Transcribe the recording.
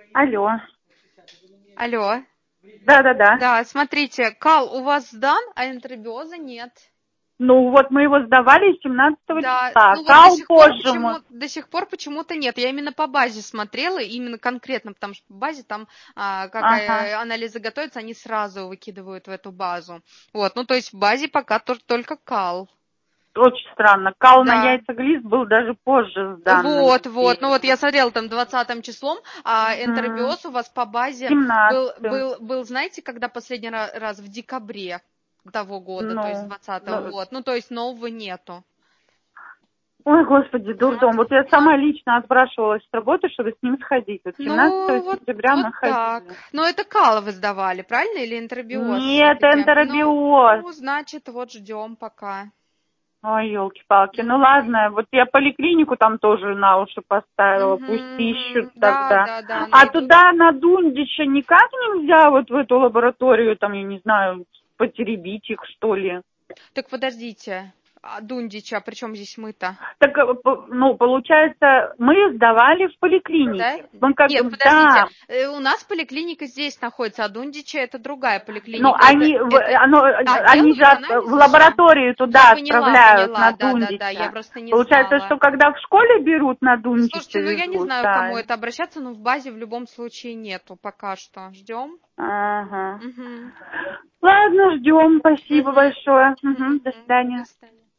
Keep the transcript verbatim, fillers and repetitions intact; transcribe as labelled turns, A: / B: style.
A: Алло.
B: Алло.
A: Да-да-да.
B: Да, смотрите, кал у вас сдан, а энтеробиоза нет.
A: Ну вот мы его сдавали семнадцатого
B: Да,
A: числа.
B: ну вот до
A: Кал
B: сих пор
A: позже мы.
B: почему до сих пор почему-то нет. Я именно по базе смотрела, именно конкретно, потому что по базе там, а, как
A: Ага.
B: а, анализы готовятся, они сразу выкидывают в эту базу. Вот, ну то есть в базе пока тор- только кал.
A: Очень странно. Кал на
B: Да.
A: яйцеглист был даже позже сдан.
B: Вот, вот, ну вот я смотрела там двадцатым числом, а
A: Угу.
B: энтеробиоз у вас по базе был,
A: семнадцатым.
B: был, был, знаете, когда последний ра- раз в декабре того года, то есть
A: Ну,
B: двадцатого,
A: ну,
B: вот, ну то есть нового нету.
A: ой, господи, дурдом. Вот я
B: А,
A: сама лично отпрашивалась с работы, чтобы с ним сходить. Вот семнадцатого
B: Ну, вот,
A: сентября
B: вот
A: мы
B: так.
A: ходили.
B: Но это кал вы сдавали, правильно? Или энтеробиоз
A: Нет,
B: все-таки? Ну,
A: энтеробиоз.
B: ну, значит, вот ждем пока.
A: Ой, елки-палки. Ну
B: Мгм.
A: ладно, вот я поликлинику там тоже на уши поставила, пусть
B: Мгм,
A: ищут
B: мгм. Да,
A: тогда.
B: да, да,
A: А
B: найдут.
A: туда на Дундича никак нельзя вот в эту лабораторию, там, я не знаю, потеребить их, что ли?
B: Так подождите. А Дундича, при чем здесь мы-то?
A: Так, э, по- ну, получается, мы сдавали в
B: Да?
A: поликлинике. Мы как
B: Нет,
A: бы,
B: подождите.
A: да,
B: Э, У нас поликлиника здесь находится, а Дундича это другая
A: но
B: поликлиника. Это,
A: они, в-
B: это...
A: оно,
B: А,
A: они же
B: делают
A: от- в
B: анализы же?
A: лабораторию
B: Я
A: туда
B: поняла,
A: отправляют, на
B: поняла, да-да-да, я
A: Дундича.
B: просто не
A: Получается,
B: знала.
A: что когда в школе берут, на Дундича
B: Слушайте, ну я не
A: везут,
B: знаю, к кому
A: да.
B: это обращаться, но в базе в любом случае нету пока что. Ждем.
A: Ага.
B: Угу.
A: Ладно, ждем. Спасибо
B: Угу.
A: большое. Мгм, до
B: Угу. До
A: свидания.
B: свидания.